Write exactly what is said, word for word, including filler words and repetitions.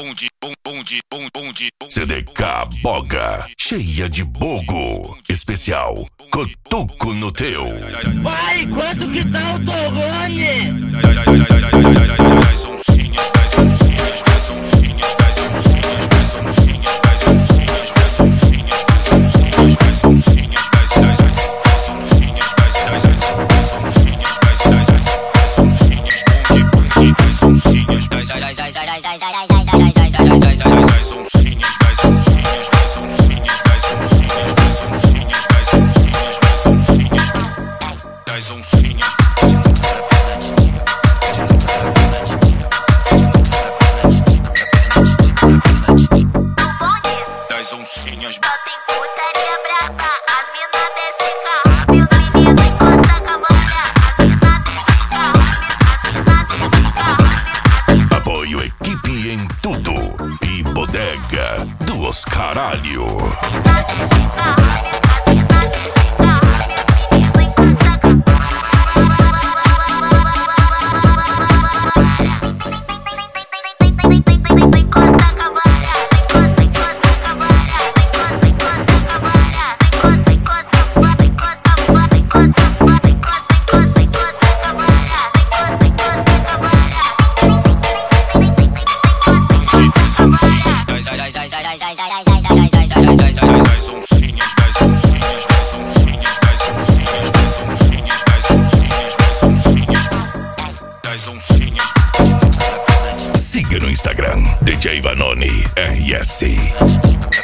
bonde, bom, bonde, bom, bonde, C D K Boga, cheia de bogo. Especial Cotuco no Teu. Pai, quanto que tá o Torrone? dez oncinhas, dez oncinhas, dez oncinhas, dez oncinhas, dez oncinhas, dez oncinhas, dez oncinhas, dez oncinhas, dez oncinhas, dez, dez, dez oncinhas, dez, dez, dez oncinhas, dez, dez, dez oncinhas, bonde, bonde, dez oncinhas, dez, dez, dez, dez, dez, dez, dez, dez, dez oncinhas, dez oncinhas, dez oncinhas, dez oncinhas, dez oncinhas, dez oncinhas, dez oncinhas, dez oncinhas. Dez oncinhas. Só tem putaria braba, as mina desce carro. E os meninos encosta a cavalo. As mina desce carro, as mina desce carro. Apoio equipe em tudo e bodega dos caralho. As mina desce carro, as mina desce carro. E os meninos encosta a Siga no Instagram D J Vanoni R S.